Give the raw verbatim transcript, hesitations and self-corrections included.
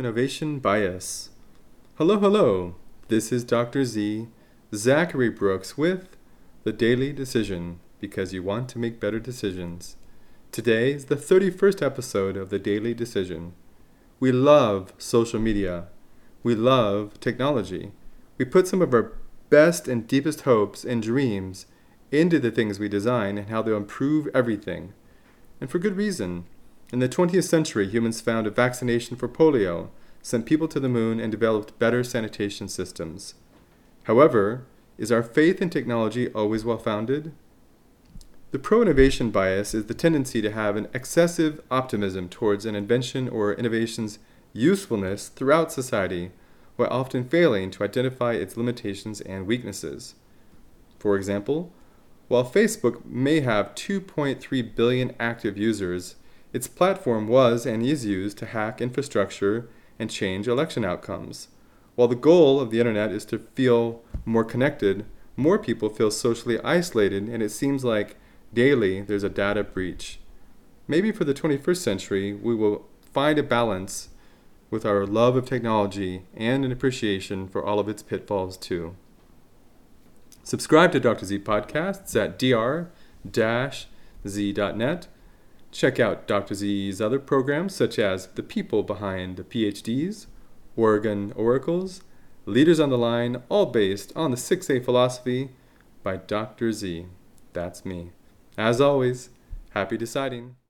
Pro-Innovation Bias. Hello, hello. This is Doctor Z, Zachary Brooks with The Daily Decision, because you want to make better decisions. Today is the thirty-first episode of The Daily Decision. We love social media. We love technology. We put some of our best and deepest hopes and dreams into the things we design and how they'll improve everything. And for good reason. In the twentieth century, humans found a vaccination for polio, sent people to the moon, and developed better sanitation systems. However, is our faith in technology always well-founded? The pro-innovation bias is the tendency to have an excessive optimism towards an invention or innovation's usefulness throughout society, while often failing to identify its limitations and weaknesses. For example, while Facebook may have two point three billion active users, its platform was and is used to hack infrastructure and change election outcomes. While the goal of the internet is to feel more connected, more people feel socially isolated, and it seems like daily there's a data breach. Maybe for the twenty-first century, we will find a balance with our love of technology and an appreciation for all of its pitfalls too. Subscribe to Doctor Z podcasts at d r dash z dot net. Check out Doctor Z's other programs such as The People Behind the PhDs, Oregon Oracles, Leaders on the Line, all based on the six A philosophy by Doctor Z. That's me. As always, happy deciding.